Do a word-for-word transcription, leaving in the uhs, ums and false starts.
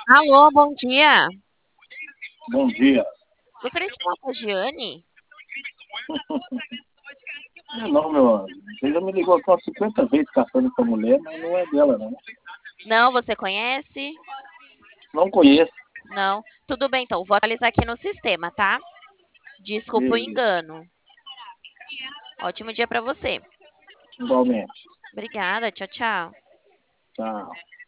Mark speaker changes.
Speaker 1: Alô, bom dia.
Speaker 2: Bom dia.
Speaker 1: Gostaria de falar com a Giane?
Speaker 2: É, não, meu amigo. Você já me ligou só cinquenta vezes caçando essa mulher, mas não é dela, não.
Speaker 1: Não, você conhece?
Speaker 2: Não conheço.
Speaker 1: Não. Tudo bem, então. Vou atualizar aqui no sistema, tá? Desculpa o
Speaker 2: Beleza.
Speaker 1: engano. Ótimo dia para você.
Speaker 2: Igualmente.
Speaker 1: Obrigada. Tchau, tchau.
Speaker 2: Tá.